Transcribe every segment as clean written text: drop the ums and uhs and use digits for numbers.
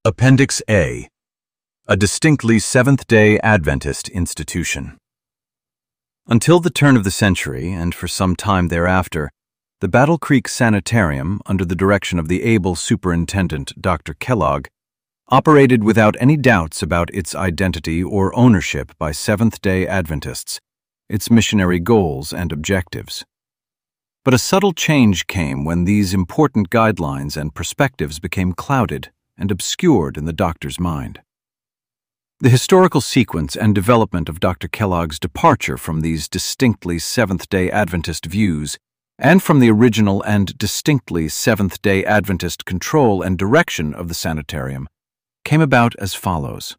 Appendix A. A distinctly Seventh-day Adventist institution. Until the turn of the century, and for some time thereafter, the Battle Creek Sanitarium, under the direction of the able Superintendent Dr. Kellogg, operated without any doubts about its identity or ownership by Seventh-day Adventists, its missionary goals and objectives. But a subtle change came when these important guidelines and perspectives became clouded and obscured in the doctor's mind. The historical sequence and development of Dr. Kellogg's departure from these distinctly Seventh-day Adventist views and from the original and distinctly Seventh-day Adventist control and direction of the sanitarium came about as follows.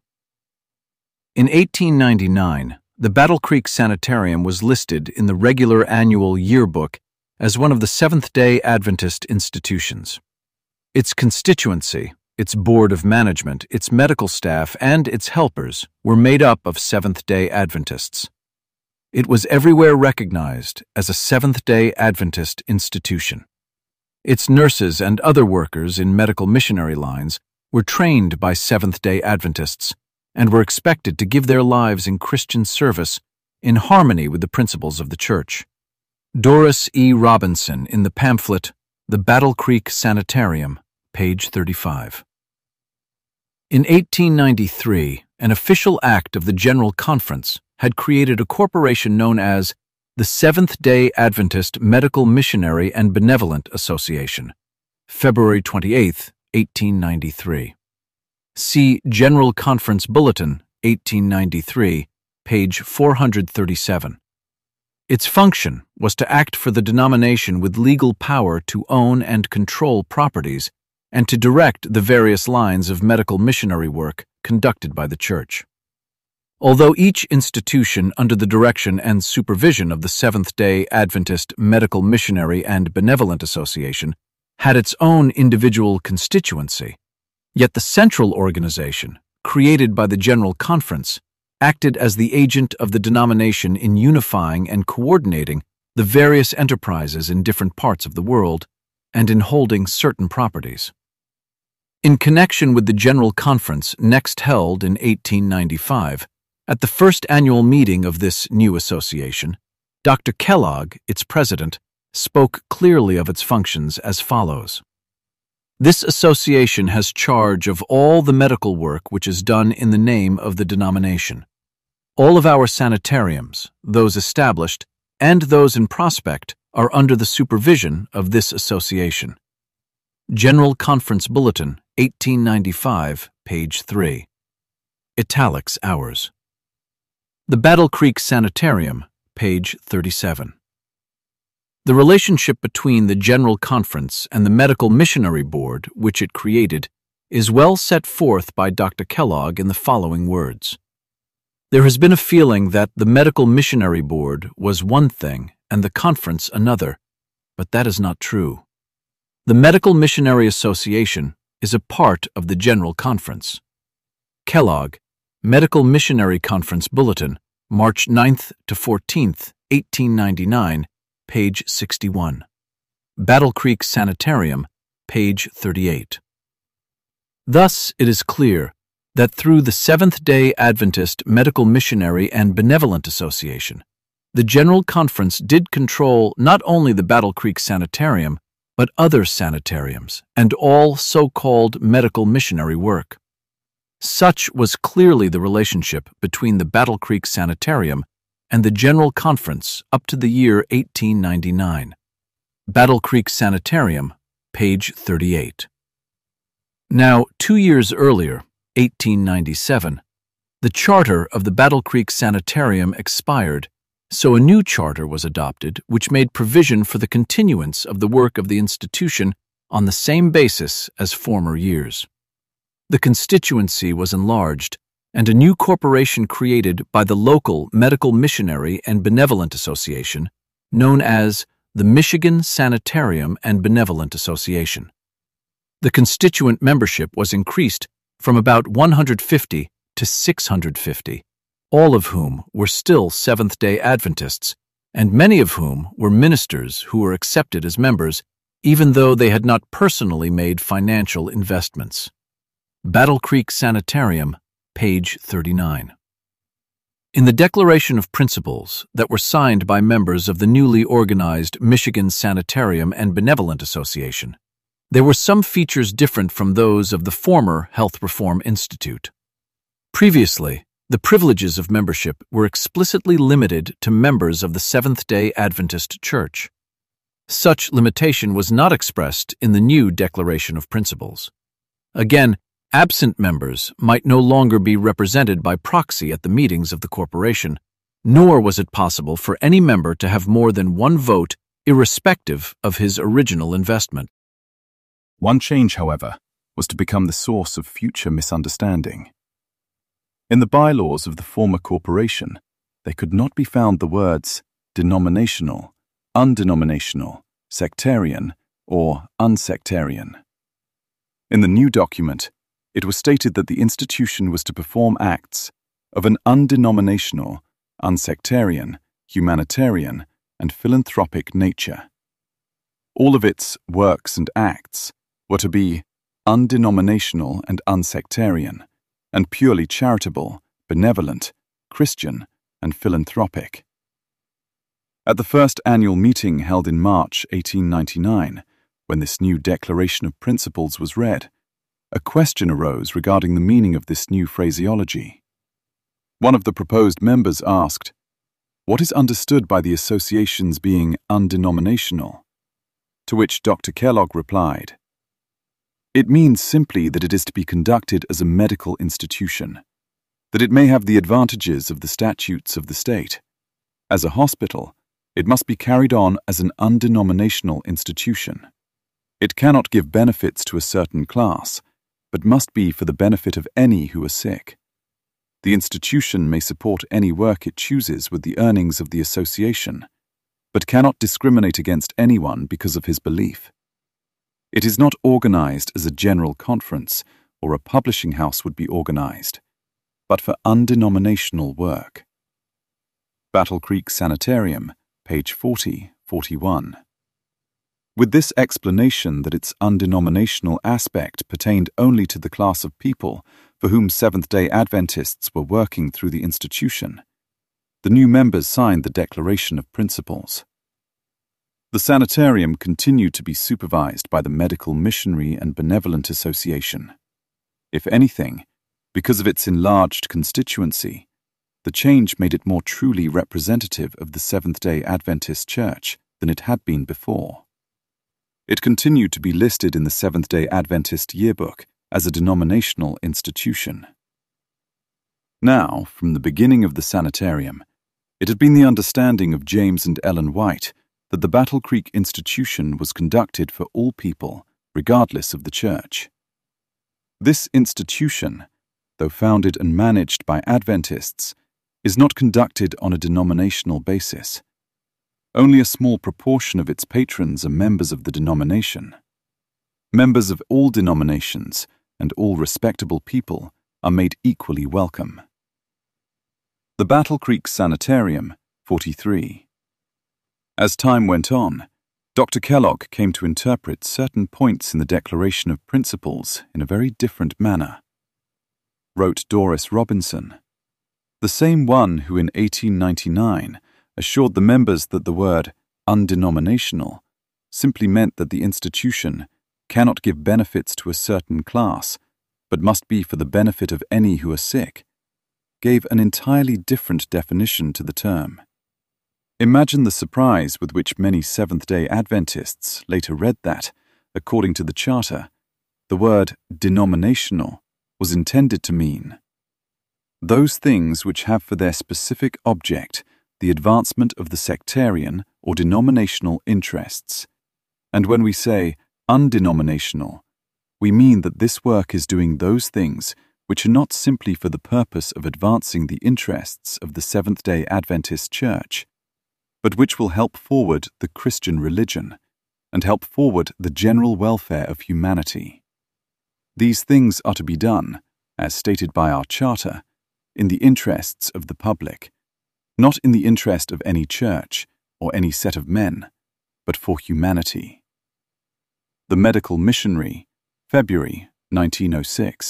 In 1899, the Battle Creek Sanitarium was listed in the regular annual yearbook as one of the Seventh-day Adventist institutions. Its constituency, its board of management, its medical staff, and its helpers were made up of Seventh-day Adventists. It was everywhere recognized as a Seventh-day Adventist institution. Its nurses and other workers in medical missionary lines were trained by Seventh-day Adventists and were expected to give their lives in Christian service in harmony with the principles of the Church. Doris E. Robinson in the pamphlet The Battle Creek Sanitarium, page 35. In 1893, an official act of the General Conference had created a corporation known as the Seventh-day Adventist Medical Missionary and Benevolent Association, February 28, 1893. See General Conference Bulletin, 1893, page 437. Its function was to act for the denomination with legal power to own and control properties and to direct the various lines of medical missionary work conducted by the Church. Although each institution under the direction and supervision of the Seventh-day Adventist Medical Missionary and Benevolent Association had its own individual constituency, yet the central organization, created by the General Conference, acted as the agent of the denomination in unifying and coordinating the various enterprises in different parts of the world and in holding certain properties. In connection with the General Conference next held in 1895, at the first annual meeting of this new association, Dr. Kellogg, its president, spoke clearly of its functions as follows. This association has charge of all the medical work which is done in the name of the denomination. All of our sanitariums, those established and those in prospect, are under the supervision of this association. General Conference Bulletin, 1895, page 3. Italics hours. The Battle Creek Sanitarium, page 37. The relationship between the General Conference and the Medical Missionary Board, which it created, is well set forth by Dr. Kellogg in the following words. There has been a feeling that the Medical Missionary Board was one thing and the Conference another, but that is not true. The Medical Missionary Association is a part of the General Conference. Kellogg, Medical Missionary Conference Bulletin, March 9th to 14th, 1899, page 61. Battle Creek Sanitarium, page 38. Thus, it is clear that through the Seventh-day Adventist Medical Missionary and Benevolent Association, the General Conference did control not only the Battle Creek Sanitarium, but other sanitariums and all so-called medical missionary work. Such was clearly the relationship between the Battle Creek Sanitarium and the General Conference up to the year 1899. Battle Creek Sanitarium, page 38. Now, 2 years earlier, 1897, the charter of the Battle Creek Sanitarium expired, so a new charter was adopted which made provision for the continuance of the work of the institution on the same basis as former years. The constituency was enlarged, and a new corporation created by the local Medical Missionary and Benevolent Association, known as the Michigan Sanitarium and Benevolent Association. The constituent membership was increased from about 150 to 650, all of whom were still Seventh-day Adventists, and many of whom were ministers who were accepted as members even though they had not personally made financial investments. Battle Creek Sanitarium, page 39. In the Declaration of Principles that were signed by members of the newly organized Michigan Sanitarium and Benevolent Association, there were some features different from those of the former Health Reform Institute. Previously, the privileges of membership were explicitly limited to members of the Seventh-day Adventist Church. Such limitation was not expressed in the new Declaration of Principles. Again, absent members might no longer be represented by proxy at the meetings of the corporation, nor was it possible for any member to have more than one vote irrespective of his original investment. One change, however, was to become the source of future misunderstanding. In the bylaws of the former corporation, there could not be found the words denominational, undenominational, sectarian, or unsectarian. In the new document, it was stated that the institution was to perform acts of an undenominational, unsectarian, humanitarian, and philanthropic nature. All of its works and acts were to be undenominational and unsectarian, and purely charitable, benevolent, Christian, and philanthropic. At the first annual meeting held in March 1899, when this new Declaration of Principles was read, a question arose regarding the meaning of this new phraseology. One of the proposed members asked, "What is understood by the association's being undenominational?" To which Dr. Kellogg replied, "It means simply that it is to be conducted as a medical institution, that it may have the advantages of the statutes of the state. As a hospital, it must be carried on as an undenominational institution. It cannot give benefits to a certain class, but must be for the benefit of any who are sick. The institution may support any work it chooses with the earnings of the association, but cannot discriminate against anyone because of his belief. It is not organized as a general conference or a publishing house would be organized, but for undenominational work." Battle Creek Sanitarium, page 40-41. With this explanation that its undenominational aspect pertained only to the class of people for whom Seventh-day Adventists were working through the institution, the new members signed the Declaration of Principles. The sanitarium continued to be supervised by the Medical Missionary and Benevolent Association. If anything, because of its enlarged constituency, the change made it more truly representative of the Seventh-day Adventist Church than it had been before. It continued to be listed in the Seventh-day Adventist Yearbook as a denominational institution. Now, from the beginning of the sanitarium, it had been the understanding of James and Ellen White that the Battle Creek Institution was conducted for all people, regardless of the church. This institution, though founded and managed by Adventists, is not conducted on a denominational basis. Only a small proportion of its patrons are members of the denomination. Members of all denominations and all respectable people are made equally welcome. The Battle Creek Sanitarium, 43. As time went on, Dr. Kellogg came to interpret certain points in the Declaration of Principles in a very different manner. Wrote Doris Robinson, "The same one who in 1899 assured the members that the word undenominational simply meant that the institution cannot give benefits to a certain class, but must be for the benefit of any who are sick, gave an entirely different definition to the term. Imagine the surprise with which many Seventh-day Adventists later read that, according to the Charter, the word denominational was intended to mean those things which have for their specific object the advancement of the sectarian or denominational interests. And when we say undenominational, we mean that this work is doing those things which are not simply for the purpose of advancing the interests of the Seventh-day Adventist Church, but which will help forward the Christian religion and help forward the general welfare of humanity. These things are to be done, as stated by our Charter, in the interests of the public, not in the interest of any church or any set of men, but for humanity." The Medical Missionary, February 1906,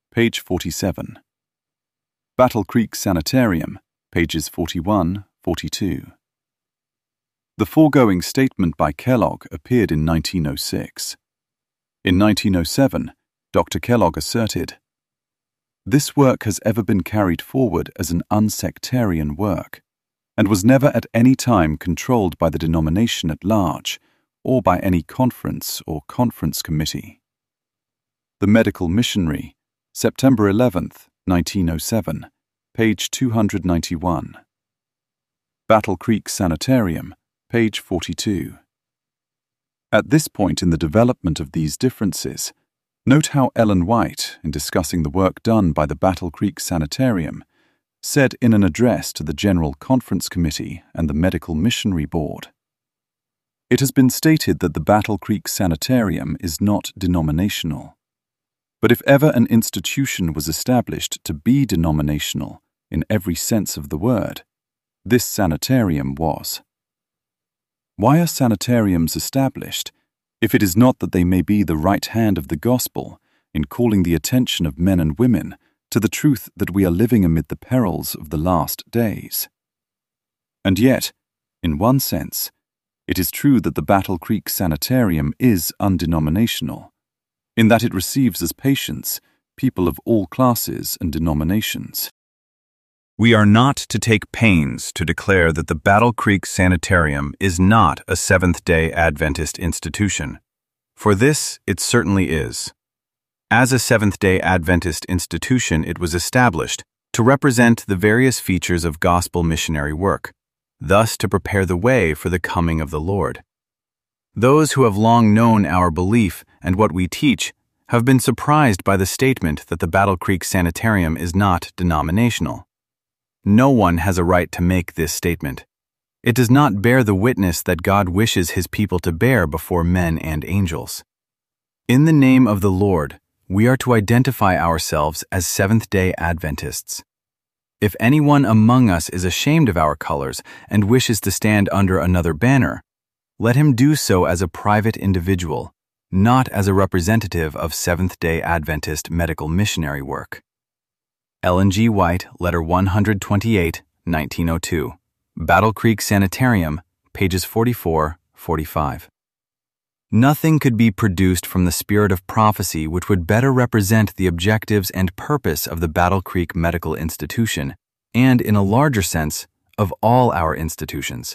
page 47. Battle Creek Sanitarium, pages 41, 42. The foregoing statement by Kellogg appeared in 1906. In 1907, Dr. Kellogg asserted, "This work has ever been carried forward as an unsectarian work, and was never at any time controlled by the denomination at large, or by any conference or conference committee." The Medical Missionary, September 11, 1907, page 291. Battle Creek Sanitarium, page 42. At this point in the development of these differences, note how Ellen White, in discussing the work done by the Battle Creek Sanitarium, said in an address to the General Conference Committee and the Medical Missionary Board, "It has been stated that the Battle Creek Sanitarium is not denominational. But if ever an institution was established to be denominational in every sense of the word, this sanitarium was. Why are sanitariums established, if it is not that they may be the right hand of the gospel in calling the attention of men and women to the truth that we are living amid the perils of the last days? And yet, in one sense, it is true that the Battle Creek Sanitarium is undenominational, in that it receives as patients people of all classes and denominations. We are not to take pains to declare that the Battle Creek Sanitarium is not a Seventh-day Adventist institution. For this, it certainly is. As a Seventh-day Adventist institution, it was established to represent the various features of gospel missionary work, thus to prepare the way for the coming of the Lord. Those who have long known our belief and what we teach have been surprised by the statement that the Battle Creek Sanitarium is not denominational. No one has a right to make this statement. It does not bear the witness that God wishes His people to bear before men and angels. In the name of the Lord, we are to identify ourselves as Seventh-day Adventists. If anyone among us is ashamed of our colors and wishes to stand under another banner, let him do so as a private individual, not as a representative of Seventh-day Adventist medical missionary work. Ellen G. White, Letter 128, 1902. Battle Creek Sanitarium, pages 44, 45. Nothing could be produced from the spirit of prophecy which would better represent the objectives and purpose of the Battle Creek Medical Institution, and, in a larger sense, of all our institutions.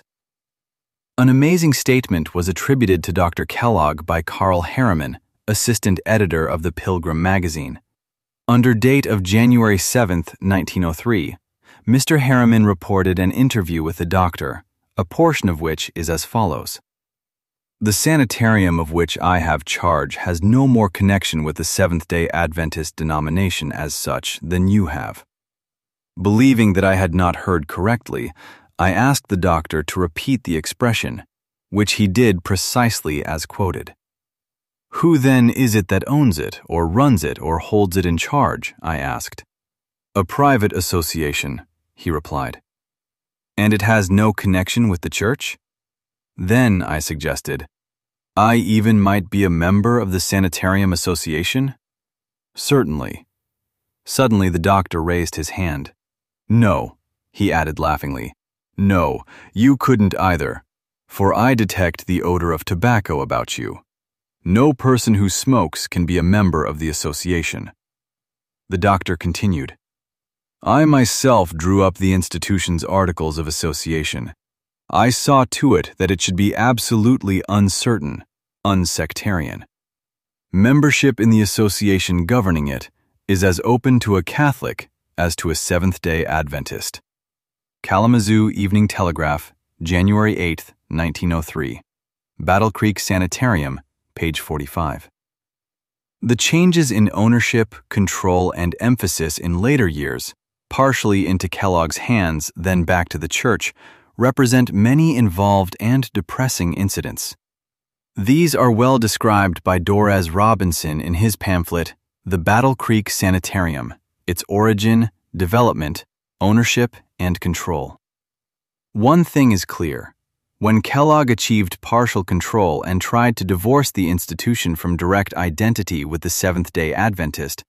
An amazing statement was attributed to Dr. Kellogg by Carl Harriman, assistant editor of the Pilgrim magazine. Under date of January 7, 1903, Mr. Harriman reported an interview with the doctor, a portion of which is as follows. "The sanitarium of which I have charge has no more connection with the Seventh-day Adventist denomination as such than you have." Believing that I had not heard correctly, I asked the doctor to repeat the expression, which he did precisely as quoted. "Who then is it that owns it, or runs it, or holds it in charge?" I asked. "A private association," he replied. "And it has no connection with the church?" Then, I suggested, "I even might be a member of the Sanitarium Association?" "Certainly." Suddenly the doctor raised his hand. "No," he added laughingly. "No, you couldn't either, for I detect the odor of tobacco about you. No person who smokes can be a member of the association." The doctor continued, "I myself drew up the institution's articles of association. I saw to it that it should be absolutely uncertain, unsectarian. Membership in the association governing it is as open to a Catholic as to a Seventh-day Adventist." Kalamazoo Evening Telegraph, January 8, 1903. Battle Creek Sanitarium, page 45. The changes in ownership, control, and emphasis in later years, partially into Kellogg's hands, then back to the church, represent many involved and depressing incidents. These are well described by Dorez Robinson in his pamphlet, The Battle Creek Sanitarium, Its Origin, Development, Ownership, and Control. One thing is clear. When Kellogg achieved partial control and tried to divorce the institution from direct identity with the Seventh-day Adventist,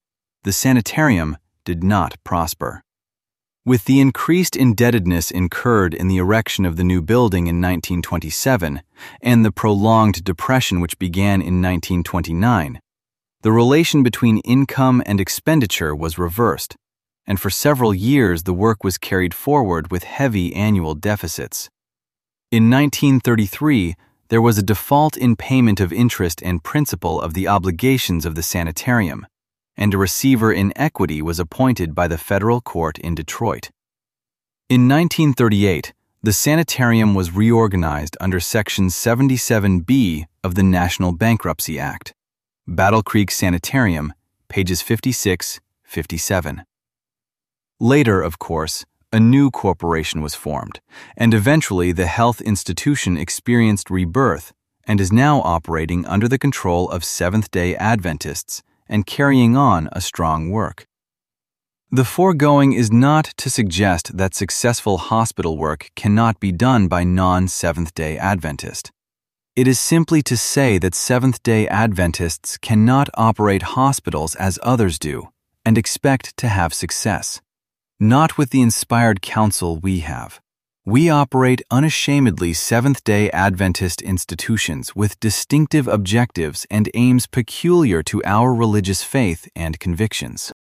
the sanitarium did not prosper. With the increased indebtedness incurred in the erection of the new building in 1927 and the prolonged depression which began in 1929, the relation between income and expenditure was reversed, and for several years the work was carried forward with heavy annual deficits. In 1933, there was a default in payment of interest and principal of the obligations of the sanitarium, and a receiver in equity was appointed by the federal court in Detroit. In 1938, the sanitarium was reorganized under Section 77B of the National Bankruptcy Act. Battle Creek Sanitarium, pages 56-57. Later, of course, a new corporation was formed, and eventually the health institution experienced rebirth and is now operating under the control of Seventh-day Adventists and carrying on a strong work. The foregoing is not to suggest that successful hospital work cannot be done by non-Seventh-day Adventists. It is simply to say that Seventh-day Adventists cannot operate hospitals as others do and expect to have success. Not with the inspired counsel we have. We operate unashamedly Seventh-day Adventist institutions with distinctive objectives and aims peculiar to our religious faith and convictions.